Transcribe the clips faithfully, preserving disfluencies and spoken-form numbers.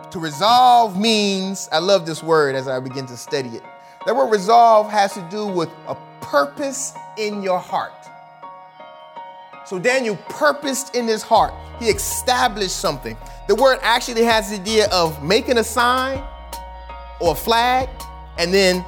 To resolve means, I love this word as I begin to study it. That word resolve has to do with a purpose in your heart. So Daniel purposed in his heart. He established something. The word actually has the idea of making a sign or a flag and then,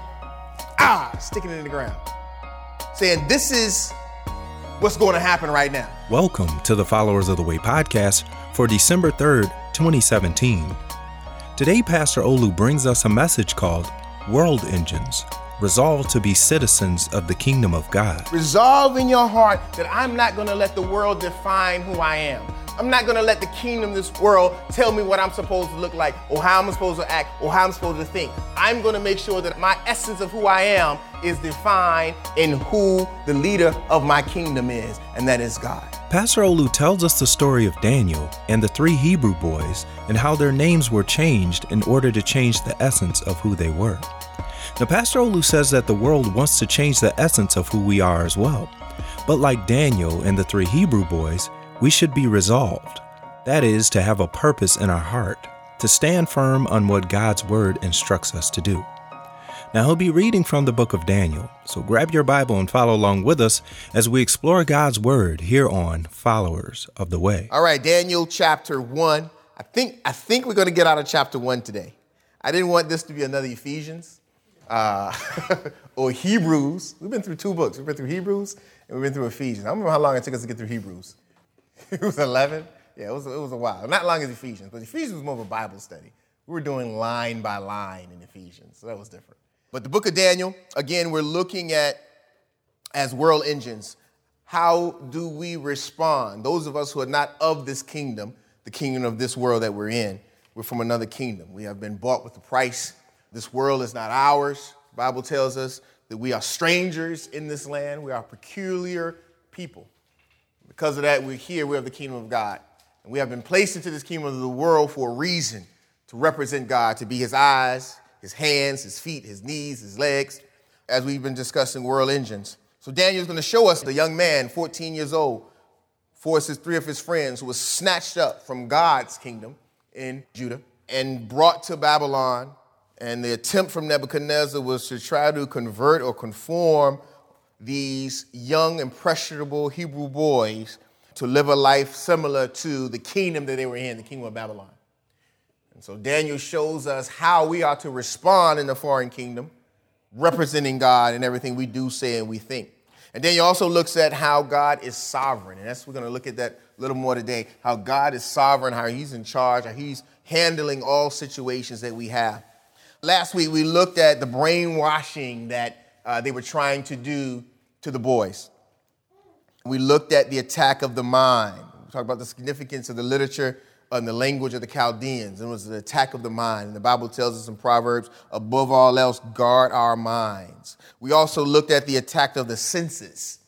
ah, sticking it in the ground. Saying, this is what's going to happen right now. Welcome to the Followers of the Way podcast for December third, twenty seventeen. Today, Pastor Olu brings us a message called World Engines, resolved to be citizens of the kingdom of God. Resolve in your heart that I'm not going to let the world define who I am. I'm not going to let the kingdom of this world tell me what I'm supposed to look like or how I'm supposed to act or how I'm supposed to think. I'm going to make sure that my essence of who I am is defined in who the leader of my kingdom is, and that is God. Pastor Olu tells us the story of Daniel and the three Hebrew boys and how their names were changed in order to change the essence of who they were. Now, Pastor Olu says that the world wants to change the essence of who we are as well. But like Daniel and the three Hebrew boys, we should be resolved. That is, to have a purpose in our heart, to stand firm on what God's word instructs us to do. Now, he'll be reading from the book of Daniel, so grab your Bible and follow along with us as we explore God's word here on Followers of the Way. All right, Daniel chapter one. I think I think we're going to get out of chapter one today. I didn't want this to be another Ephesians uh, or Hebrews. We've been through two books. We've been through Hebrews and we've been through Ephesians. I don't remember how long it took us to get through Hebrews. It was eleven. Yeah, it was, it was a while. Not long as Ephesians, but Ephesians was more of a Bible study. We were doing line by line in Ephesians, so that was different. But the book of Daniel, again, we're looking at as world engines. How do we respond? Those of us who are not of this kingdom, the kingdom of this world that we're in, we're from another kingdom. We have been bought with a price. This world is not ours. The Bible tells us that we are strangers in this land. We are peculiar people. Because of that, we're here. We have the kingdom of God. And we have been placed into this kingdom of the world for a reason, to represent God, to be his eyes, his hands, his feet, his knees, his legs, as we've been discussing world engines. So Daniel's going to show us the young man, fourteen years old, four of his, three of his friends, who was snatched up from God's kingdom in Judah and brought to Babylon. And the attempt from Nebuchadnezzar was to try to convert or conform these young, impressionable Hebrew boys to live a life similar to the kingdom that they were in, the kingdom of Babylon. And so Daniel shows us how we are to respond in the foreign kingdom, representing God in everything we do, say, and we think. And Daniel also looks at how God is sovereign. And that's, we're going to look at that a little more today, how God is sovereign, how he's in charge, how he's handling all situations that we have. Last week, we looked at the brainwashing that uh, they were trying to do to the boys. We looked at the attack of the mind. We talked about the significance of the literature and the language of the Chaldeans. It was the attack of the mind. And the Bible tells us in Proverbs, above all else, guard our minds. We also looked at the attack of the senses.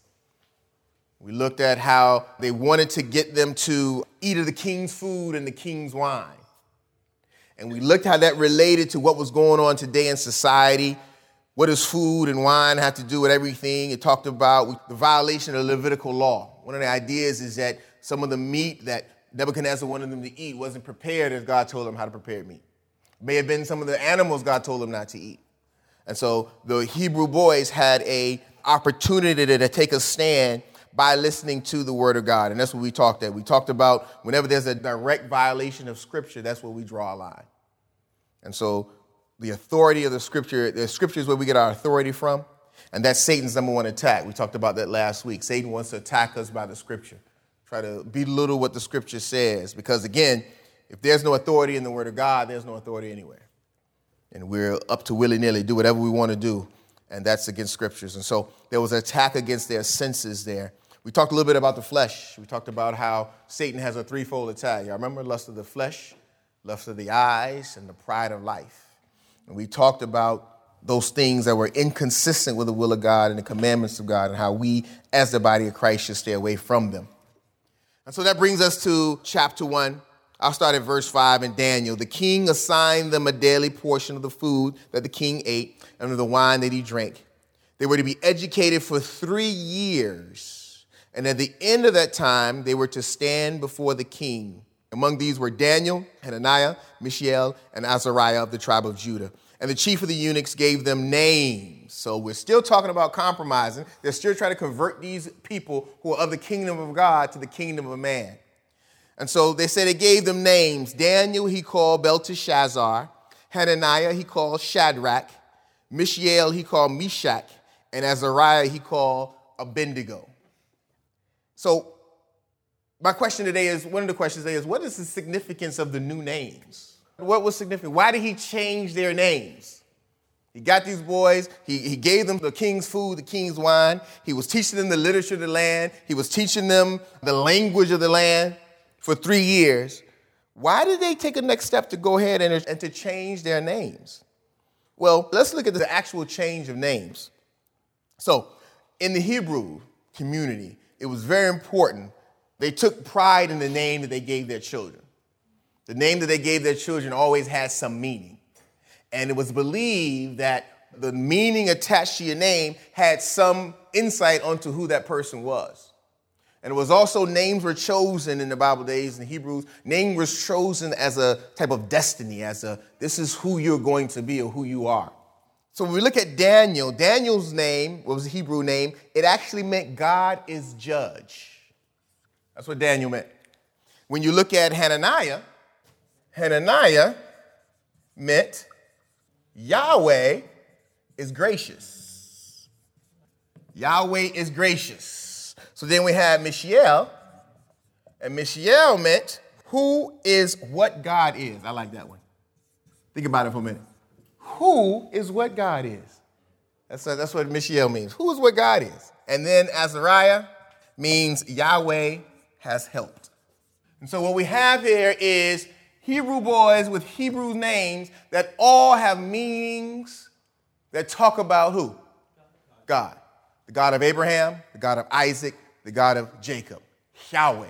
We looked at how they wanted to get them to eat of the king's food and the king's wine. And we looked how that related to what was going on today in society. What does food and wine have to do with everything? It talked about the violation of the Levitical law. One of the ideas is that some of the meat that Nebuchadnezzar wanted them to eat wasn't prepared as God told them how to prepare meat. It may have been some of the animals God told them not to eat. And so the Hebrew boys had a opportunity to, to take a stand by listening to the word of God. And that's what we talked at. We talked about whenever there's a direct violation of scripture, that's where we draw a line. And so the authority of the scripture, the scripture is where we get our authority from. And that's Satan's number one attack. We talked about that last week. Satan wants to attack us by the scripture. Try to belittle what the scripture says. Because again, if there's no authority in the word of God, there's no authority anywhere. And we're up to willy-nilly, do whatever we want to do. And that's against scriptures. And so there was an attack against their senses there. We talked a little bit about the flesh. We talked about how Satan has a threefold attack. Y'all remember? Lust of the flesh, lust of the eyes, and the pride of life. And we talked about those things that were inconsistent with the will of God and the commandments of God and how we, as the body of Christ, should stay away from them. And so that brings us to chapter one. I'll start at verse five in Daniel. The king assigned them a daily portion of the food that the king ate and of the wine that he drank. They were to be educated for three years. And at the end of that time, they were to stand before the king Among these were Daniel, Hananiah, Mishael, and Azariah of the tribe of Judah. And the chief of the eunuchs gave them names. So we're still talking about compromising. They're still trying to convert ththese people who are of the kingdom of God to the kingdom of man. And so they said they gave them names. Daniel he called Belteshazzar. Hananiah he called Shadrach. Mishael he called Meshach. And Azariah he called Abednego. So my question today is, one of the questions today is, what is the significance of the new names? What was significant? Why did he change their names? He got these boys, he, he gave them the king's food, the king's wine. He was teaching them the literature of the land. He was teaching them the language of the land for three years. Why did they take a next step to go ahead and, and to change their names? Well, let's look at the actual change of names. So in the Hebrew community, it was very important. They took pride in the name that they gave their children. The name that they gave their children always had some meaning. And it was believed that the meaning attached to your name had some insight onto who that person was. And it was also, names were chosen in the Bible days, in Hebrews. Name was chosen as a type of destiny, as a, this is who you're going to be or who you are. So when we look at Daniel, Daniel's name, what was the Hebrew name? It actually meant God is judge. That's what Daniel meant. When you look at Hananiah, Hananiah meant Yahweh is gracious. Yahweh is gracious. So then we have Mishael, and Mishael meant who is what God is. I like that one. Think about it for a minute. Who is what God is? That's, that's what Mishael means. Who is what God is? And then Azariah means Yahweh has helped. And so what we have here is Hebrew boys with Hebrew names that all have meanings that talk about who? God. The God of Abraham, the God of Isaac, the God of Jacob, Yahweh.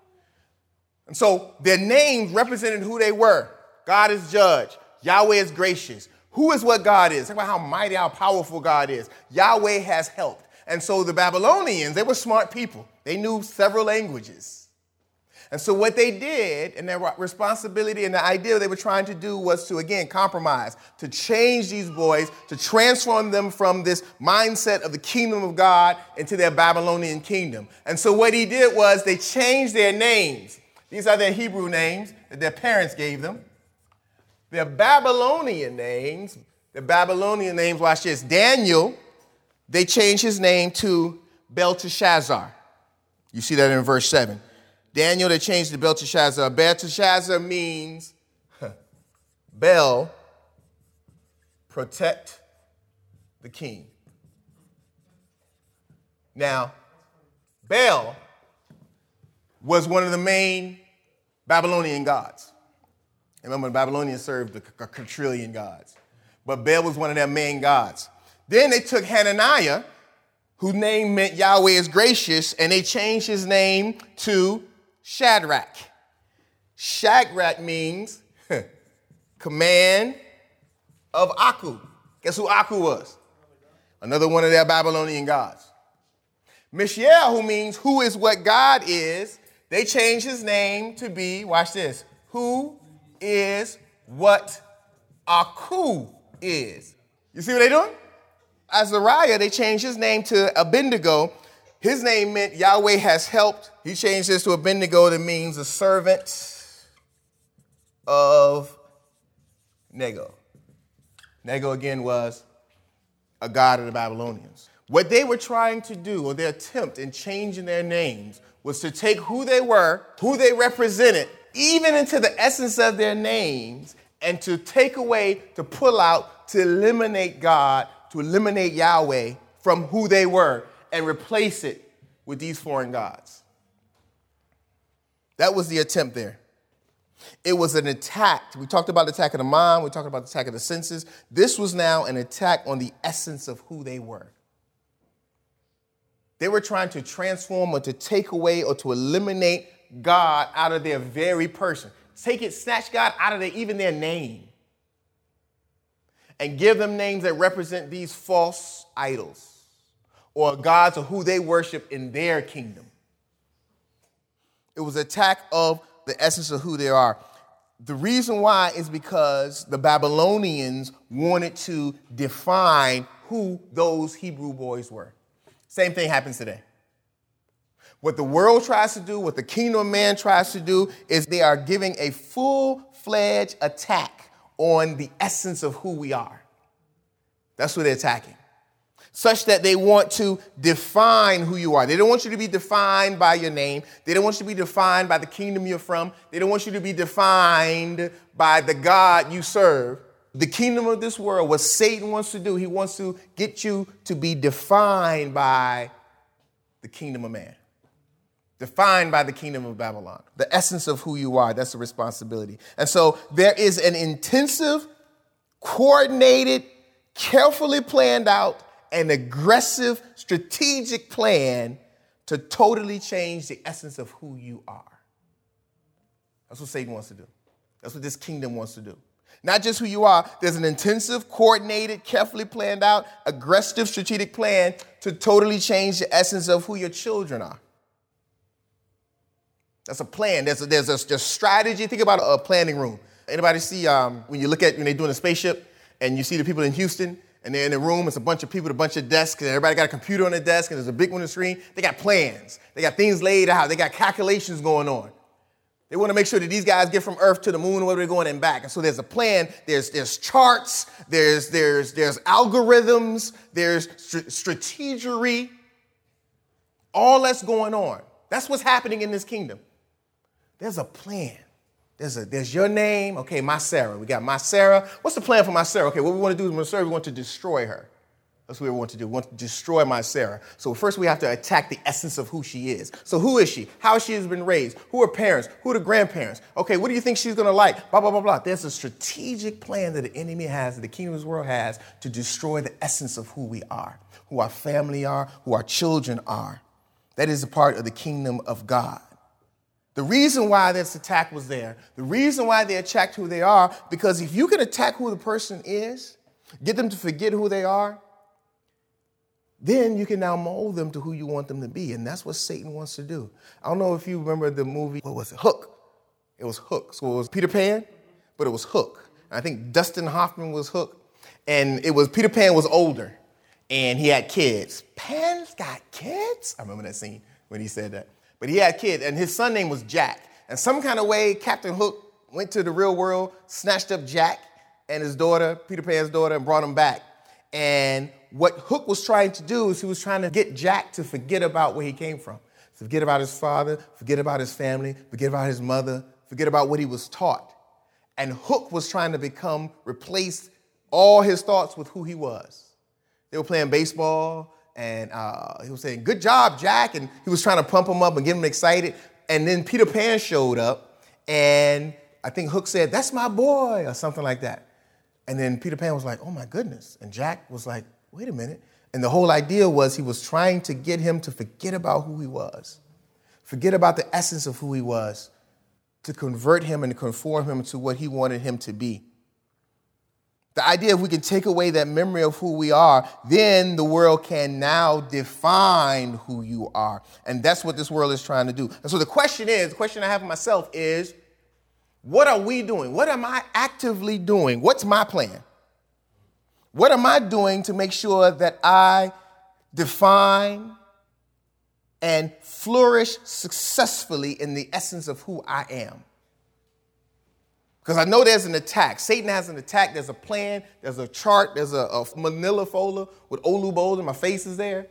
And so their names represented who they were. God is judge. Yahweh is gracious. Who is what God is? Think about how mighty, how powerful God is. Yahweh has helped. And so the Babylonians, they were smart people. They knew several languages. And so what they did, and their responsibility and the idea they were trying to do was to, again, compromise, to change these boys, to transform them from this mindset of the kingdom of God into their Babylonian kingdom. And so what he did was they changed their names. These are their Hebrew names that their parents gave them. Their Babylonian names, the Babylonian names, watch this, Daniel, they changed his name to Belteshazzar. You see that in verse seven. Daniel, they changed to Belteshazzar. Belteshazzar means Bel, protect the king. Now, Bel was one of the main Babylonian gods. Remember, the Babylonians served a quadrillion gods. But Bel was one of their main gods. Then they took Hananiah, whose name meant Yahweh is gracious, and they changed his name to Shadrach. Shadrach means command of Aku. Guess who Aku was? Another one of their Babylonian gods. Mishael, who means who is what God is, they changed his name to be, watch this, who is what Aku is. You see what they're doing? Azariah, they changed his name to Abednego. His name meant Yahweh has helped. He changed this to Abednego, that means a servant of Nego. Nego, again, was a god of the Babylonians. What they were trying to do, or their attempt in changing their names, was to take who they were, who they represented, even into the essence of their names, and to take away, to pull out, to eliminate God, to eliminate Yahweh from who they were and replace it with these foreign gods. That was the attempt there. It was an attack. We talked about the attack of the mind. We talked about the attack of the senses. This was now an attack on the essence of who they were. They were trying to transform or to take away or to eliminate God out of their very person. Take it, snatch God out of their, even their name. And give them names that represent these false idols or gods or who they worship in their kingdom. It was an attack of the essence of who they are. The reason why is because the Babylonians wanted to define who those Hebrew boys were. Same thing happens today. What the world tries to do, what the kingdom of man tries to do, is they are giving a full-fledged attack on the essence of who we are. That's what they're attacking. Such that they want to define who you are. They don't want you to be defined by your name. They don't want you to be defined by the kingdom you're from. They don't want you to be defined by the God you serve. The kingdom of this world, what Satan wants to do, he wants to get you to be defined by the kingdom of man. Defined by the kingdom of Babylon. The essence of who you are, that's the responsibility. And so there is an intensive, coordinated, carefully planned out, an aggressive, strategic plan to totally change the essence of who you are. That's what Satan wants to do. That's what this kingdom wants to do. Not just who you are, there's an intensive, coordinated, carefully planned out, aggressive, strategic plan to totally change the essence of who your children are. That's a plan. There's a, there's a, there's strategy. Think about a planning room. Anybody see um, when you look at when they're doing a spaceship and you see the people in Houston, and they're in the room, it's a bunch of people, a bunch of desks, and everybody got a computer on the desk, and there's a big one on the screen. They got plans. They got things laid out. They got calculations going on. They want to make sure that these guys get from Earth to the moon, where they're going and back. And so there's a plan. There's there's charts. There's there's there's algorithms. There's st- strategery. All that's going on. That's what's happening in this kingdom. There's a plan. There's a there's your name. Okay, my Sarah. We got my Sarah. What's the plan for my Sarah? Okay, what we want to do is my Sarah, we want to destroy her. That's what we want to do. We want to destroy my Sarah. So first we have to attack the essence of who she is. So who is she? How she has been raised? Who are parents? Who are the grandparents? Okay, what do you think she's going to like? Blah, blah, blah, blah. There's a strategic plan that the enemy has, that the kingdom of this world has, to destroy the essence of who we are, who our family are, who our children are. That is a part of the kingdom of God. The reason why this attack was there, the reason why they attacked who they are, because if you can attack who the person is, get them to forget who they are, then you can now mold them to who you want them to be. And that's what Satan wants to do. I don't know if you remember the movie, what was it? Hook. It was Hook. So it was Peter Pan, but it was Hook. I think Dustin Hoffman was Hook. And it was Peter Pan was older, and he had kids. Pan's got kids? I remember that scene when he said that. But he had kids, and his son name was Jack. And some kind of way, Captain Hook went to the real world, snatched up Jack and his daughter, Peter Pan's daughter, and brought him back. And what Hook was trying to do is he was trying to get Jack to forget about where he came from. Forget about his father, forget about his family, forget about his mother, forget about what he was taught. And Hook was trying to become, replace all his thoughts with who he was. They were playing baseball. And uh, he was saying, good job, Jack. And he was trying to pump him up and get him excited. And then Peter Pan showed up. And I think Hook said, that's my boy, or something like that. And then Peter Pan was like, oh, my goodness. And Jack was like, wait a minute. And the whole idea was he was trying to get him to forget about who he was. Forget about the essence of who he was. To convert him and to conform him to what he wanted him to be. The idea if we can take away that memory of who we are, then the world can now define who you are. And that's what this world is trying to do. And so the question is, the question I have for myself is, what are we doing? What am I actively doing? What's my plan? What am I doing to make sure that I define and flourish successfully in the essence of who I am? Because I know there's an attack. Satan has an attack. There's a plan. There's a chart. There's a, a manila folder with Olu and my face is there.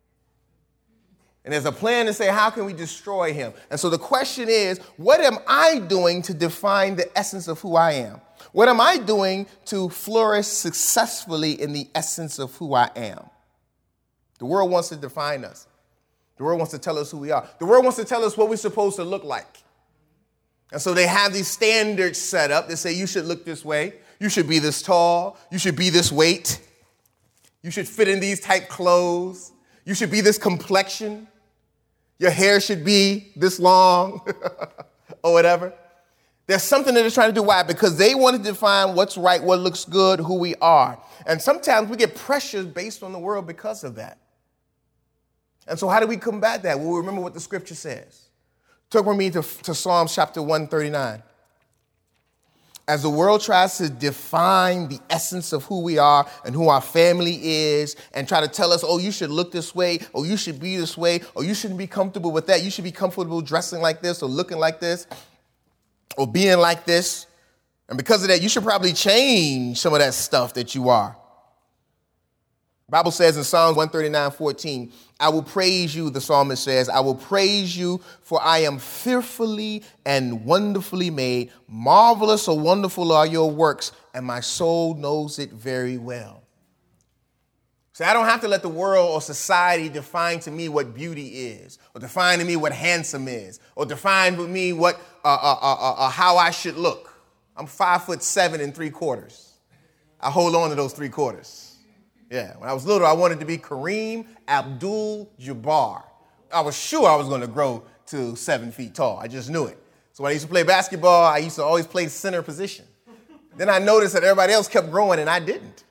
And there's a plan to say, how can we destroy him? And so the question is, what am I doing to define the essence of who I am? What am I doing to flourish successfully in the essence of who I am? The world wants to define us. The world wants to tell us who we are. The world wants to tell us what we're supposed to look like. And so they have these standards set up. They say you should look this way. You should be this tall. You should be this weight. You should fit in these type clothes. You should be this complexion. Your hair should be this long or whatever. There's something that they're trying to do. Why? Because they want to define what's right, what looks good, who we are. And sometimes we get pressures based on the world because of that. And so how do we combat that? Well, remember what the scripture says. Turn with me to, to Psalms chapter one thirty-nine. As the world tries to define the essence of who we are and who our family is and try to tell us, oh, you should look this way, or you should be this way, or you shouldn't be comfortable with that. You should be comfortable dressing like this or looking like this or being like this. And because of that, you should probably change some of that stuff that you are. The Bible says in Psalms one thirty-nine, fourteen, I will praise you, the psalmist says, I will praise you, for I am fearfully and wonderfully made. Marvelous or wonderful are your works, and my soul knows it very well. So I don't have to let the world or society define to me what beauty is, or define to me what handsome is, or define to me what uh, uh, uh, uh, how I should look. I'm five foot seven and three quarters. I hold on to those three quarters. Yeah, when I was little, I wanted to be Kareem Abdul-Jabbar. I was sure I was going to grow to seven feet tall. I just knew it. So when I used to play basketball, I used to always play center position. Then I noticed that everybody else kept growing and I didn't.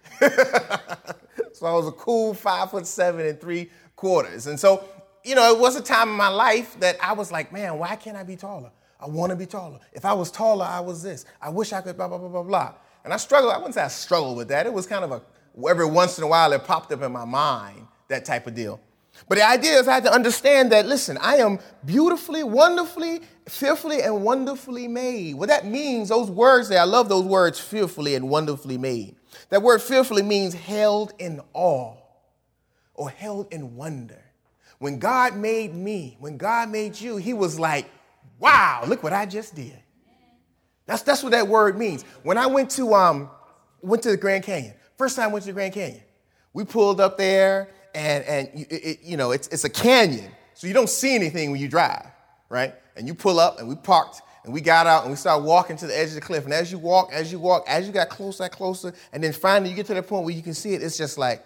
So I was a cool five foot seven and three quarters. And so, you know, it was a time in my life that I was like, man, why can't I be taller? I want to be taller. If I was taller, I was this. I wish I could blah, blah, blah, blah, blah. And I struggled. I wouldn't say I struggled with that. It was kind of a every once in a while, it popped up in my mind, that type of deal. But the idea is I had to understand that, listen, I am beautifully, wonderfully, fearfully, and wonderfully made. What that means, those words there, I love those words, fearfully and wonderfully made. That word fearfully means held in awe or held in wonder. When God made me, when God made you, he was like, wow, look what I just did. That's, that's what that word means. When I went to, um, went to the Grand Canyon, First time I went to the Grand Canyon, we pulled up there, and, and it, it, you know, it's, it's a canyon, so you don't see anything when you drive, right? And you pull up, and we parked, and we got out, and we started walking to the edge of the cliff. And as you walk, as you walk, as you got closer and closer, and then finally you get to the point where you can see it, it's just like,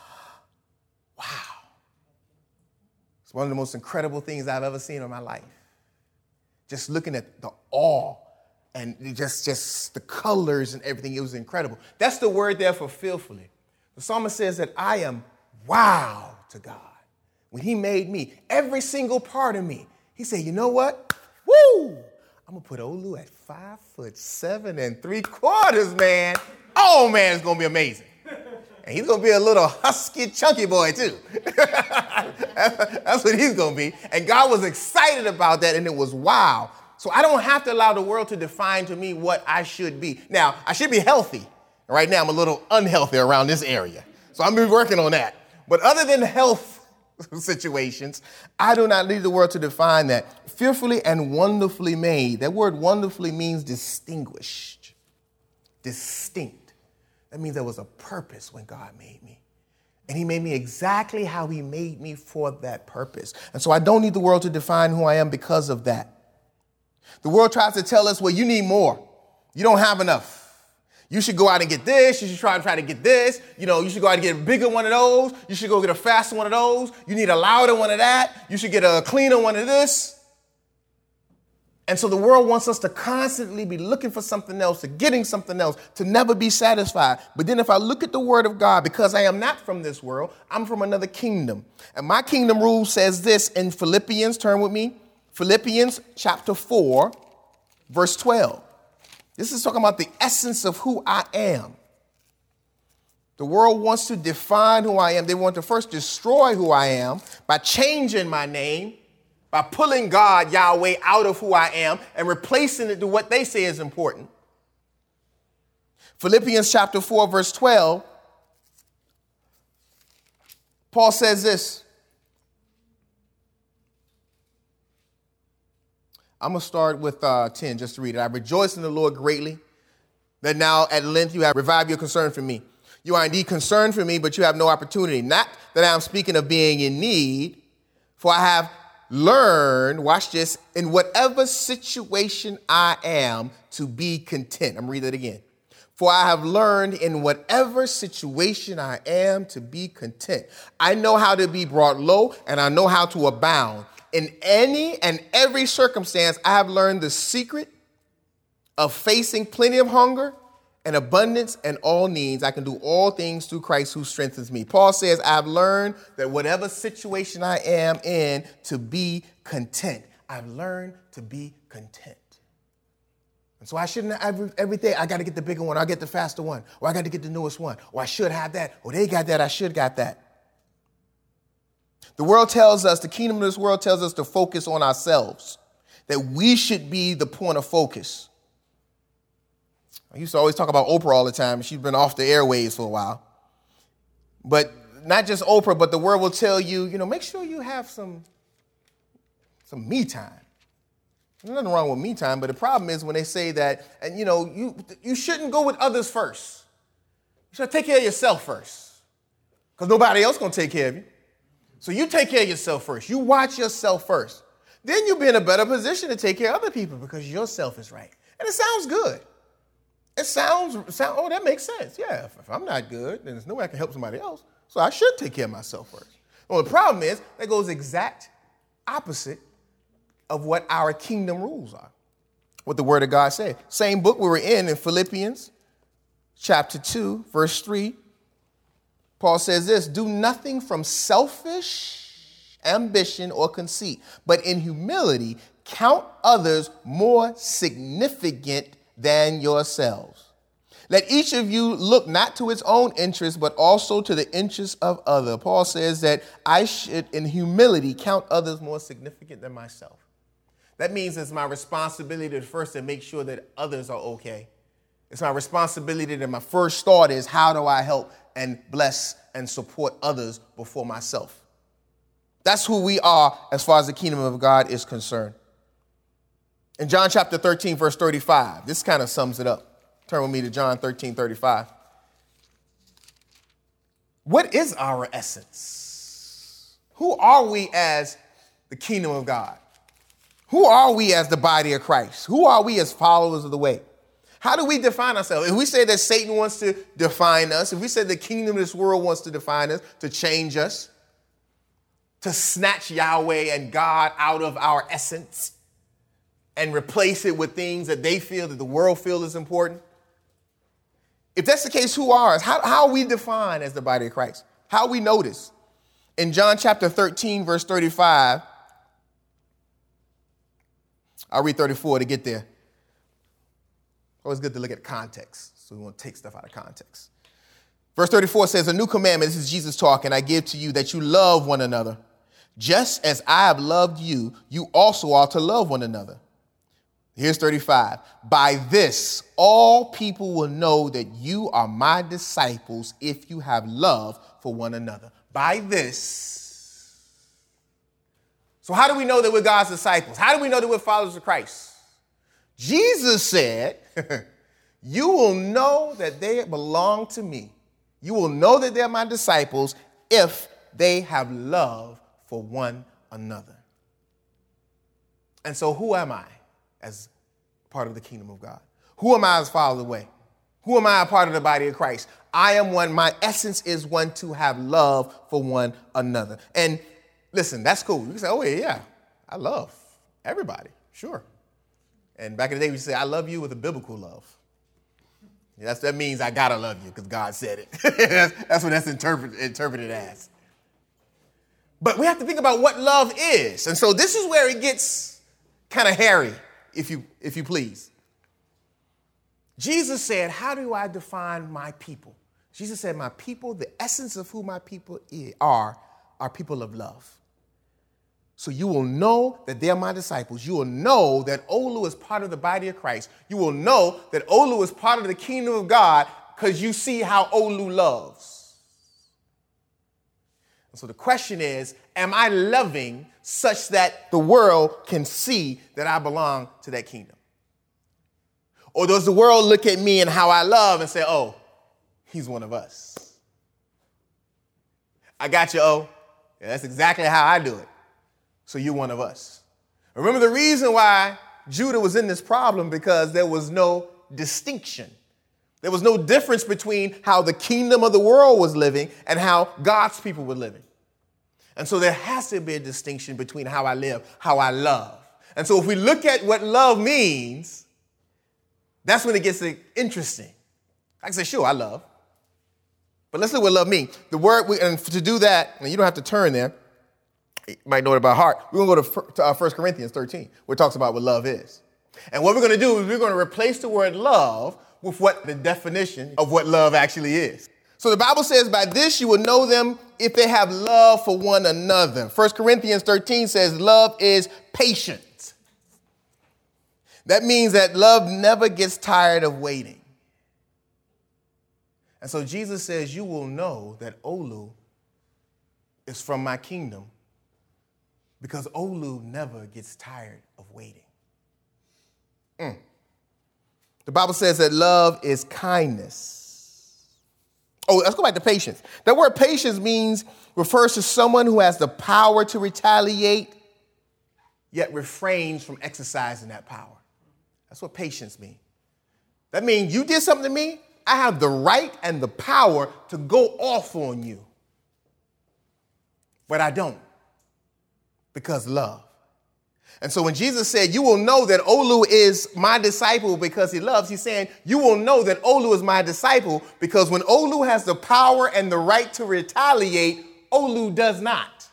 wow. It's one of the most incredible things I've ever seen in my life. Just looking at the awe. And just, just the colors and everything, it was incredible. That's the word there for fearfully. The psalmist says that I am wow to God. When he made me, every single part of me, he said, you know what? Woo! I'm going to put Olu at five foot seven and three quarters, man. Oh, man, it's going to be amazing. And he's going to be a little husky, chunky boy, too. That's what he's going to be. And God was excited about that, and it was wow. So I don't have to allow the world to define to me what I should be. Now, I should be healthy. Right now, I'm a little unhealthy around this area. So I'm going to be working on that. But other than health situations, I do not need the world to define that. Fearfully and wonderfully made. That word wonderfully means distinguished, distinct. That means there was a purpose when God made me. And he made me exactly how he made me for that purpose. And so I don't need the world to define who I am because of that. The world tries to tell us, well, you need more. You don't have enough. You should go out and get this. You should try and try to get this. You know, you should go out and get a bigger one of those. You should go get a faster one of those. You need a louder one of that. You should get a cleaner one of this. And so the world wants us to constantly be looking for something else, to getting something else, to never be satisfied. But then if I look at the word of God, because I am not from this world, I'm from another kingdom. And my kingdom rule says this in Philippians, turn with me. Philippians chapter four, verse twelve. This is talking about the essence of who I am. The world wants to define who I am. They want to first destroy who I am by changing my name, by pulling God, Yahweh, out of who I am and replacing it to what they say is important. Philippians chapter four, verse twelve. Paul says this. I'm going to start with uh, ten, just to read it. I rejoice in the Lord greatly that now at length you have revived your concern for me. You are indeed concerned for me, but you have no opportunity. Not that I am speaking of being in need, for I have learned, watch this, in whatever situation I am to be content. I'm going to read that again. For I have learned in whatever situation I am to be content. I know how to be brought low, and I know how to abound. In any and every circumstance, I have learned the secret of facing plenty of hunger and abundance and all needs. I can do all things through Christ who strengthens me. Paul says, I've learned that whatever situation I am in, to be content. I've learned to be content. And so I shouldn't have every, every day, I got to get the bigger one, I get the faster one, or I got to get the newest one, or I should have that, or they got that, I should got that. The world tells us, the kingdom of this world tells us to focus on ourselves, that we should be the point of focus. I used to always talk about Oprah all the time. She's been off the airwaves for a while. But not just Oprah, but the world will tell you, you know, make sure you have some, some me time. There's nothing wrong with me time, but the problem is when they say that, and you know, you, you shouldn't go with others first. You should take care of yourself first, because nobody else going to take care of you. So you take care of yourself first. You watch yourself first. Then you'll be in a better position to take care of other people because yourself is right. And it sounds good. It sounds, sound, oh, that makes sense. Yeah, if, if I'm not good, then there's no way I can help somebody else. So I should take care of myself first. Well, the problem is that goes exact opposite of what our kingdom rules are, what the word of God said. Same book we were in, in Philippians chapter two, verse three. Paul says this, do nothing from selfish ambition or conceit, but in humility count others more significant than yourselves. Let each of you look not to its own interest, but also to the interests of others. Paul says that I should, in humility, count others more significant than myself. That means it's my responsibility to first to make sure that others are okay. It's my responsibility that my first thought is, how do I help and bless and support others before myself? That's who we are as far as the kingdom of God is concerned. In John chapter thirteen, verse thirty-five, this kind of sums it up. Turn with me to John thirteen, thirty-five. What is our essence? Who are we as the kingdom of God? Who are we as the body of Christ? Who are we as followers of the way? How do we define ourselves? If we say that Satan wants to define us, if we say the kingdom of this world wants to define us, to change us, to snatch Yahweh and God out of our essence and replace it with things that they feel, that the world feels is important. If that's the case, who are us? How, how are we defined as the body of Christ? How are we noticed? In John chapter thirteen, verse thirty-five, I'll read thirty-four to get there. Always good to look at context, so we won't take stuff out of context. Verse thirty-four says, a new commandment, this is Jesus talking, I give to you that you love one another. Just as I have loved you, you also are to love one another. Here's thirty-five. By this, all people will know that you are my disciples if you have love for one another. By this. So how do we know that we're God's disciples? How do we know that we're followers of Christ? Jesus said, you will know that they belong to me. You will know that they're my disciples if they have love for one another. And so who am I as part of the kingdom of God? Who am I as follower of the way? Who am I a part of the body of Christ? I am one, my essence is one to have love for one another. And listen, that's cool. You can say, oh yeah, yeah, I love everybody, sure. And back in the day, we say, I love you with a biblical love. Yeah, that's, that means I gotta love you because God said it. that's, that's what that's interpret, interpreted as. But we have to think about what love is. And so this is where it gets kind of hairy, if you, if you please. Jesus said, how do I define my people? Jesus said, my people, the essence of who my people are, are people of love. So you will know that they're my disciples. You will know that Olu is part of the body of Christ. You will know that Olu is part of the kingdom of God because you see how Olu loves. And so the question is, am I loving such that the world can see that I belong to that kingdom? Or does the world look at me and how I love and say, oh, he's one of us? I got you, O. Yeah, that's exactly how I do it. So you're one of us. Remember the reason why Judah was in this problem, because there was no distinction. There was no difference between how the kingdom of the world was living and how God's people were living. And so there has to be a distinction between how I live, how I love. And so if we look at what love means, that's when it gets interesting. I can say, sure, I love. But let's look what love means. The word, we, and to do that, and you don't have to turn there, You might know it by heart. We're going to go to, to uh, First Corinthians thirteen, where it talks about what love is. And what we're going to do is we're going to replace the word love with what the definition of what love actually is. So the Bible says, by this you will know them if they have love for one another. First Corinthians thirteen says love is patient. That means that love never gets tired of waiting. And so Jesus says, you will know that Olu is from my kingdom because Olu never gets tired of waiting. Mm. The Bible says that love is kindness. Oh, let's go back to patience. The word patience means, refers to someone who has the power to retaliate, yet refrains from exercising that power. That's what patience means. That means you did something to me, I have the right and the power to go off on you. But I don't, because love. And so when Jesus said, you will know that Olu is my disciple because he loves, he's saying, you will know that Olu is my disciple because when Olu has the power and the right to retaliate, Olu does not.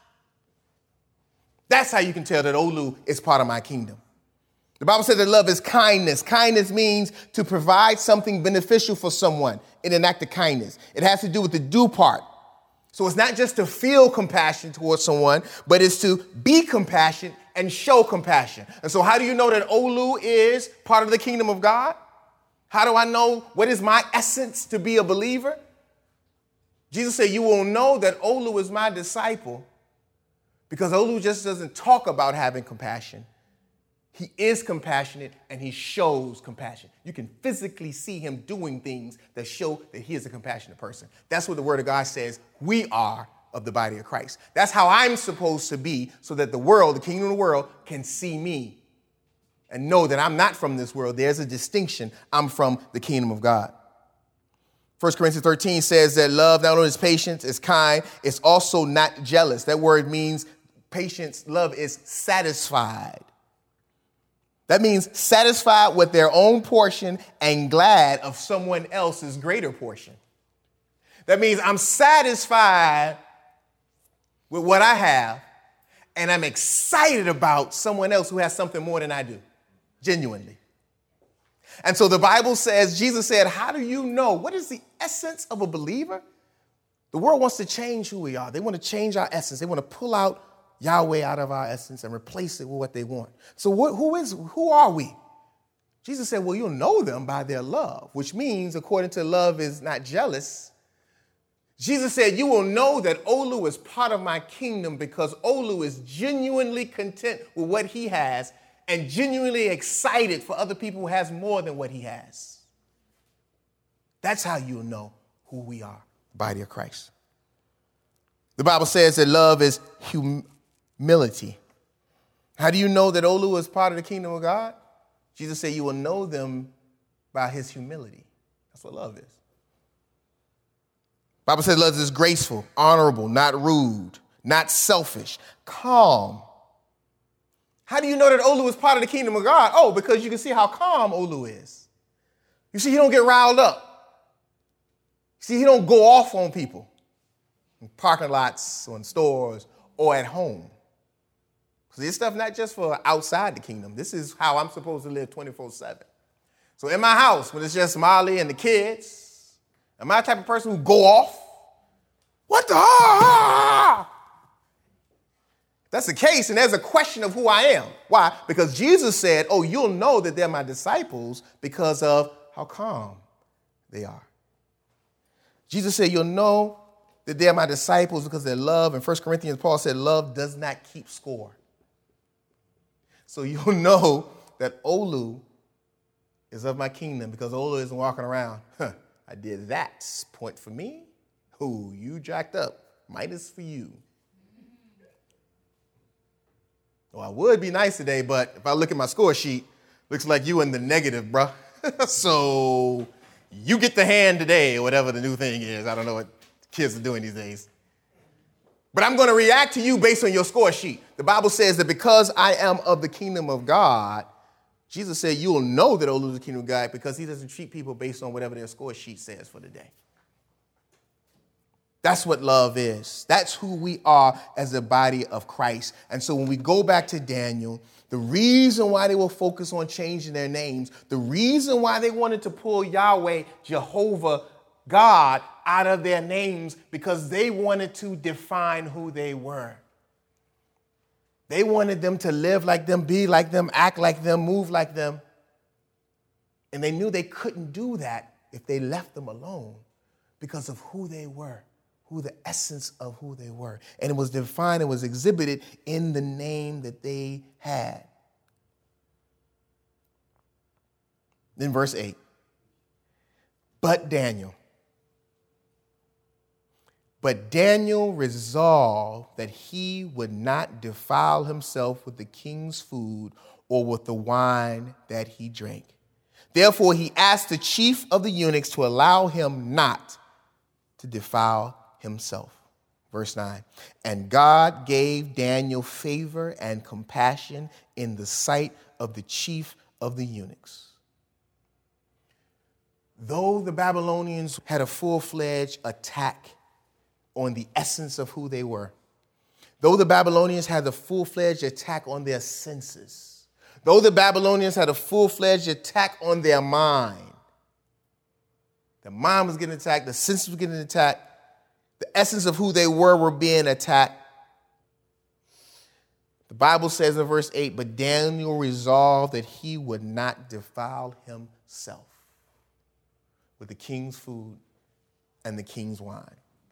That's how you can tell that Olu is part of my kingdom. The Bible says that love is kindness. Kindness means to provide something beneficial for someone in an act of kindness. It has to do with the do part. So it's not just to feel compassion towards someone, but it's to be compassionate and show compassion. And so how do you know that Olu is part of the kingdom of God? How do I know what is my essence to be a believer? Jesus said, you will know that Olu is my disciple because Olu just doesn't talk about having compassion. He is compassionate and he shows compassion. You can physically see him doing things that show that he is a compassionate person. That's what the word of God says we are of the body of Christ. That's how I'm supposed to be so that the world, the kingdom of the world, can see me and know that I'm not from this world. There's a distinction. I'm from the kingdom of God. First Corinthians thirteen says that love not only is patient, is kind, it's also not jealous. That word means patience, love is satisfied. That means satisfied with their own portion and glad of someone else's greater portion. That means I'm satisfied with what I have, and I'm excited about someone else who has something more than I do, genuinely. And so the Bible says, Jesus said, how do you know? What is the essence of a believer? The world wants to change who we are. They want to change our essence. They want to pull out Yahweh out of our essence and replace it with what they want. So what, who is, who are we? Jesus said, well, you'll know them by their love, which means, according to love is not jealous. Jesus said, you will know that Olu is part of my kingdom because Olu is genuinely content with what he has and genuinely excited for other people who has more than what he has. That's how you'll know who we are, the body of Christ. The Bible says that love is humility. How do you know that Olu is part of the kingdom of God? Jesus said you will know them by his humility. That's what love is. The Bible says love is graceful, honorable, not rude, not selfish, calm. How do you know that Olu is part of the kingdom of God? Oh, because you can see how calm Olu is. You see, he don't get riled up. See, he don't go off on people in parking lots or in stores or at home. So this stuff not just for outside the kingdom. This is how I'm supposed to live twenty-four seven. So in my house, when it's just Molly and the kids, am I the type of person who go off? What the? Ah! That's the case, and there's a question of who I am. Why? Because Jesus said, oh, you'll know that they're my disciples because of how calm they are. Jesus said, you'll know that they're my disciples because of their love. In First Corinthians, Paul said, love does not keep score. So you'll know that Olu is of my kingdom because Olu isn't walking around. Huh, I did that. Point for me. Who you jacked up. Minus for you. Well, I would be nice today, but if I look at my score sheet, looks like you in the negative, bruh. So you get the hand today or whatever the new thing is. I don't know what kids are doing these days. But I'm going to react to you based on your score sheet. The Bible says that because I am of the kingdom of God, Jesus said you will know that Olu is the kingdom of God because he doesn't treat people based on whatever their score sheet says for the day. That's what love is. That's who we are as the body of Christ. And so when we go back to Daniel, the reason why they were focused on changing their names, the reason why they wanted to pull Yahweh, Jehovah, God out of their names, because they wanted to define who they were. They wanted them to live like them, be like them, act like them, move like them. And they knew they couldn't do that if they left them alone because of who they were, who the essence of who they were. And it was defined, it was exhibited in the name that they had. Then verse eight. But Daniel. But Daniel resolved that he would not defile himself with the king's food or with the wine that he drank. Therefore, he asked the chief of the eunuchs to allow him not to defile himself. Verse nine. And God gave Daniel favor and compassion in the sight of the chief of the eunuchs. Though the Babylonians had a full-fledged attack on the essence of who they were, though the Babylonians had a full-fledged attack on their senses, though the Babylonians had a full-fledged attack on their mind, the mind was getting attacked, the senses were getting attacked, the essence of who they were were being attacked. The Bible says in verse eight, but Daniel resolved that he would not defile himself with the king's food and the king's wine.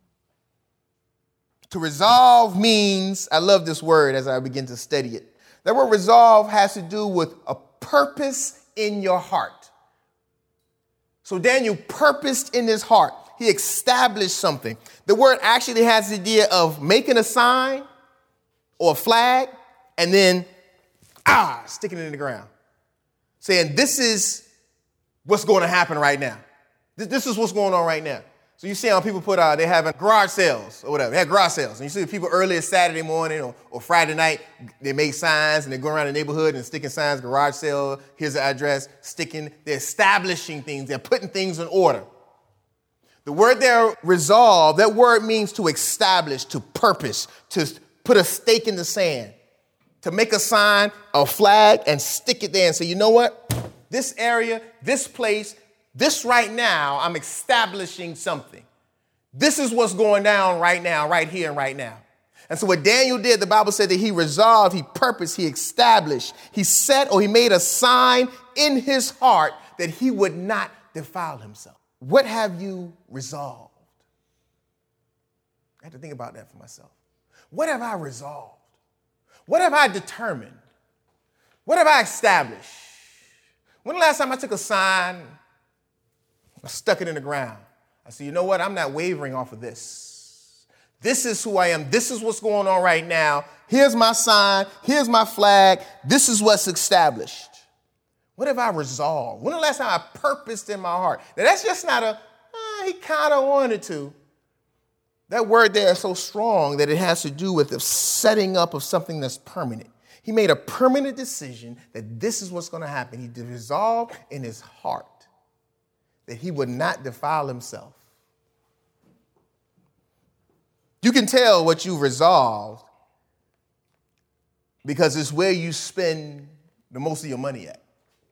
To resolve means, I love this word as I begin to study it. That word resolve has to do with a purpose in your heart. So Daniel purposed in his heart. He established something. The word actually has the idea of making a sign or a flag and then, ah, sticking it in the ground. Saying, this is what's going to happen right now. This, this is what's going on right now. So you see how people put out, they have garage sales or whatever. They have garage sales. And you see people early Saturday morning or, or Friday night, they make signs and they go around the neighborhood and sticking signs, garage sale, here's the address, sticking. They're establishing things. They're putting things in order. The word there, resolve, that word means to establish, to purpose, to put a stake in the sand, to make a sign, a flag, and stick it there and say, you know what? This area, this place, this right now, I'm establishing something. This is what's going down right now, right here and right now. And so what Daniel did, the Bible said that he resolved, he purposed, he established, he set or he made a sign in his heart that he would not defile himself. What have you resolved? I had to think about that for myself. What have I resolved? What have I determined? What have I established? When the last time I took a sign, I stuck it in the ground. I said, you know what? I'm not wavering off of this. This is who I am. This is what's going on right now. Here's my sign. Here's my flag. This is what's established. What have I resolved? When the last time I purposed in my heart? Now, that's just not a, uh, he kind of wanted to. That word there is so strong that it has to do with the setting up of something that's permanent. He made a permanent decision that this is what's going to happen. He resolved in his heart that he would not defile himself. You can tell what you resolved because it's where you spend the most of your money at.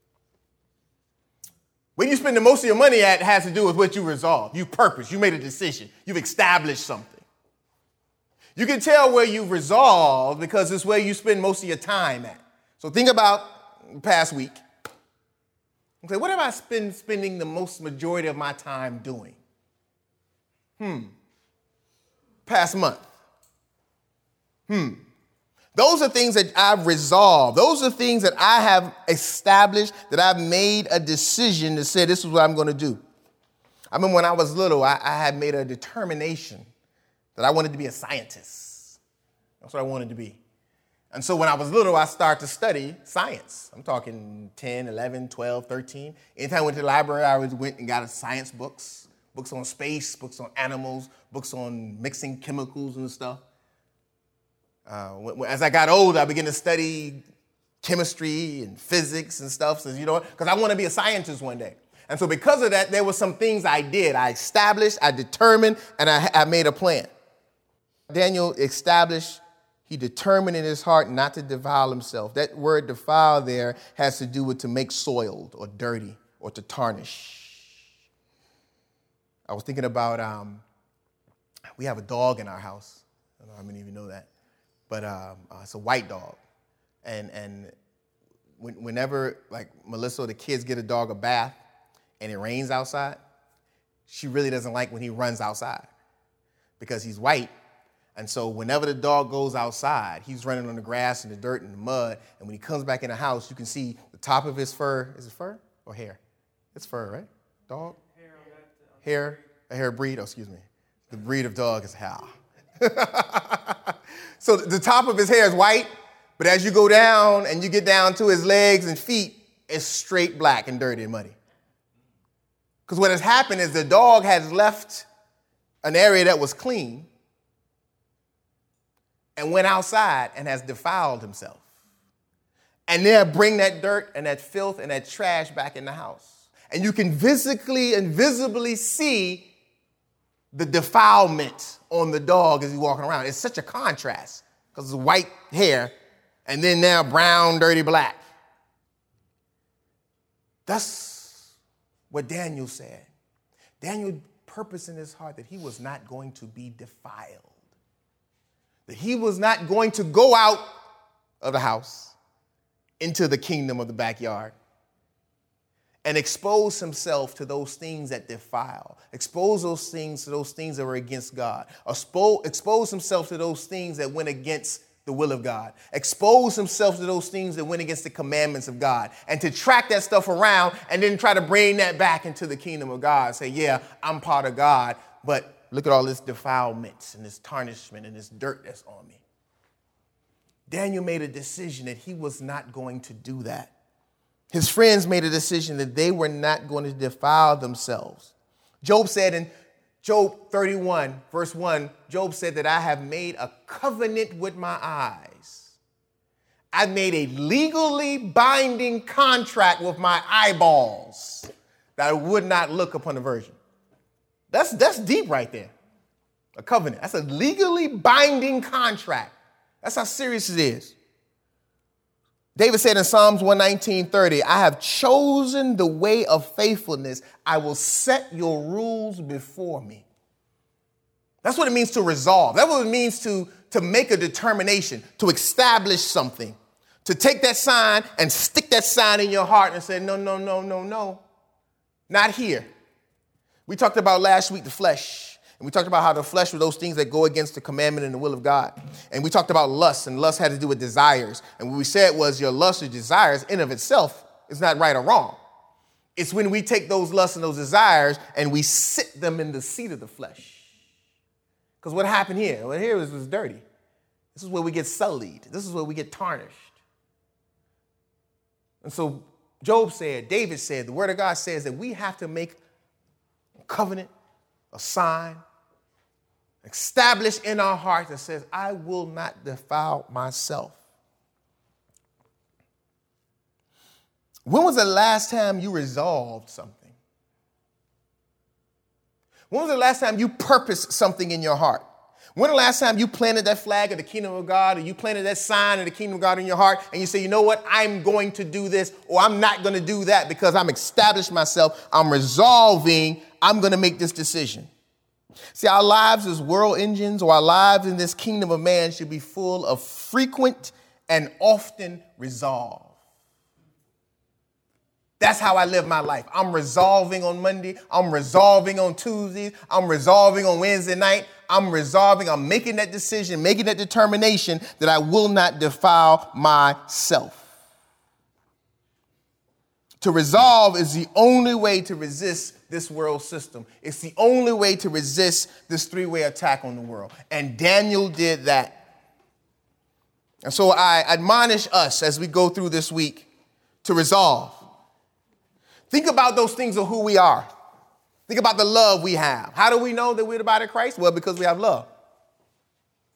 Where you spend the most of your money at has to do with what you resolved. You purpose. You made a decision. You've established something. You can tell where you've resolved because it's where you spend most of your time at. So think about the past week. Okay, what have I been spending the most majority of my time doing? Hmm. Past month. Hmm. Those are things that I've resolved. Those are things that I have established, that I've made a decision to say, this is what I'm going to do. I remember when I was little, I, I had made a determination that I wanted to be a scientist. That's what I wanted to be. And so when I was little, I started to study science. I'm talking ten, eleven, twelve, thirteen. Anytime I went to the library, I always went and got science books, books on space, books on animals, books on mixing chemicals and stuff. Uh, when, as I got older, I began to study chemistry and physics and stuff. So, you know, because I want to be a scientist one day. And so because of that, there were some things I did. I established, I determined, and I, I made a plan. Daniel established, he determined in his heart not to defile himself. That word defile there has to do with to make soiled or dirty or to tarnish. I was thinking about, um, we have a dog in our house. I don't know how many of you know that. But um, uh, it's a white dog. And, and when, whenever, like, Melissa or the kids get a dog a bath, and it rains outside, she really doesn't like when he runs outside because he's white. And so whenever the dog goes outside, he's running on the grass and the dirt and the mud. And when he comes back in the house, you can see the top of his fur. Is it fur or hair? It's fur, right? Dog? Hair. Hair. A hair breed. Oh, excuse me. The breed of dog is Hal. So the top of his hair is white, but as you go down and you get down to his legs and feet, it's straight black and dirty and muddy. Because what has happened is the dog has left an area that was clean and went outside and has defiled himself. And then bring that dirt and that filth and that trash back in the house. And you can physically and visibly see the defilement on the dog as he's walking around. It's such a contrast because it's white hair and then now brown, dirty black. That's what Daniel said. Daniel purposed in his heart that he was not going to be defiled, that he was not going to go out of the house into the kingdom of the backyard and expose himself to those things that defile, expose those things to those things that were against God, expose himself to those things that went against the will of God, expose himself to those things that went against the commandments of God, and to track that stuff around and then try to bring that back into the kingdom of God. Say, yeah, I'm part of God, but look at all this defilement and this tarnishment and this dirt that's on me. Daniel made a decision that he was not going to do that. His friends made a decision that they were not going to defile themselves. Job said in Job thirty-one, verse one, Job said that I have made a covenant with my eyes. I made a legally binding contract with my eyeballs that I would not look upon a virgin. That's, that's deep right there. A covenant. That's a legally binding contract. That's how serious it is. David said in Psalms one nineteen, thirty, I have chosen the way of faithfulness. I will set your rules before me. That's what it means to resolve. That's what it means to, to make a determination, to establish something, to take that sign and stick that sign in your heart and say, no, no, no, no, no, not here. We talked about last week the flesh. And we talked about how the flesh were those things that go against the commandment and the will of God. And we talked about lust, and lust had to do with desires. And what we said was your lust or desires in of itself is not right or wrong. It's when we take those lusts and those desires and we sit them in the seat of the flesh. Because what happened here? Well, here was, was dirty. This is where we get sullied. This is where we get tarnished. And so Job said, David said, the word of God says that we have to make a covenant, a sign, established in our hearts that says, I will not defile myself. When was the last time you resolved something? When was the last time you purposed something in your heart? When the last time you planted that flag of the kingdom of God, or you planted that sign of the kingdom of God in your heart, and you say, you know what, I'm going to do this, or I'm not going to do that because I'm established myself, I'm resolving, I'm going to make this decision. See, our lives as world engines, or our lives in this kingdom of man, should be full of frequent and often resolve. That's how I live my life. I'm resolving on Monday. I'm resolving on Tuesdays. I'm resolving on Wednesday night. I'm resolving. I'm making that decision, making that determination that I will not defile myself. To resolve is the only way to resist this world system. It's the only way to resist this three-way attack on the world. And Daniel did that. And so I admonish us as we go through this week to resolve. Think about those things of who we are. Think about the love we have. How do we know that we're the body of Christ? Well, because we have love.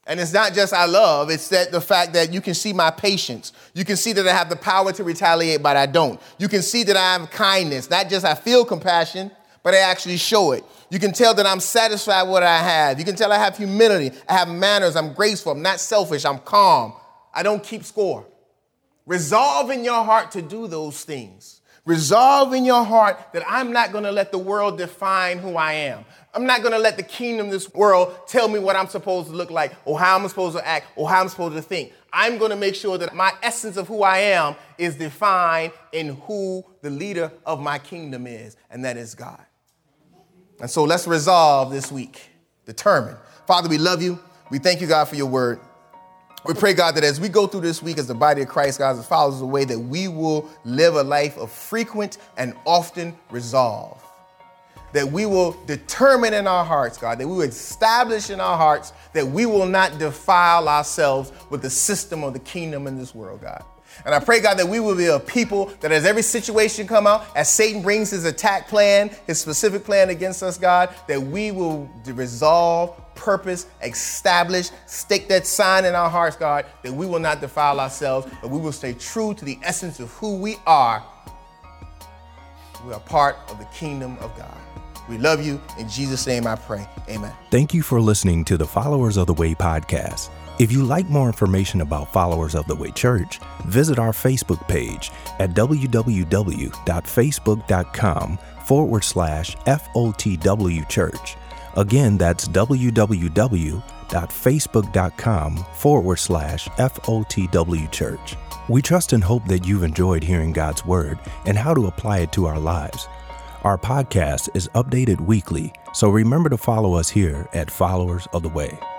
And it's not just I love, it's that the fact that you can see my patience. You can see that I have the power to retaliate, but I don't. You can see that I have kindness. Not just I feel compassion, but I actually show it. You can tell that I'm satisfied with what I have. You can tell I have humility. I have manners. I'm graceful. I'm not selfish. I'm calm. I don't keep score. Resolve in your heart to do those things. Resolve in your heart that I'm not going to let the world define who I am. I'm not going to let the kingdom of this world tell me what I'm supposed to look like or how I'm supposed to act or how I'm supposed to think. I'm going to make sure that my essence of who I am is defined in who the leader of my kingdom is, and that is God. And so let's resolve this week. Determine. Father, we love you. We thank you, God, for your word. We pray, God, that as we go through this week as the body of Christ, God, as followers of the way, that we will live a life of frequent and often resolve. That we will determine in our hearts, God, that we will establish in our hearts that we will not defile ourselves with the system of the kingdom in this world, God. And I pray, God, that we will be a people that as every situation come out, as Satan brings his attack plan, his specific plan against us, God, that we will resolve, purpose, establish, stick that sign in our hearts, God, that we will not defile ourselves, but we will stay true to the essence of who we are. We are part of the kingdom of God. We love you. In Jesus' name I pray. Amen. Thank you for listening to the Followers of the Way podcast. If you like more information about Followers of the Way Church, visit our Facebook page at www.facebook.com forward slash FOTW Church. Again, that's www.facebook.com forward slash FOTW Church. We trust and hope that you've enjoyed hearing God's word and how to apply it to our lives. Our podcast is updated weekly, so remember to follow us here at Followers of the Way.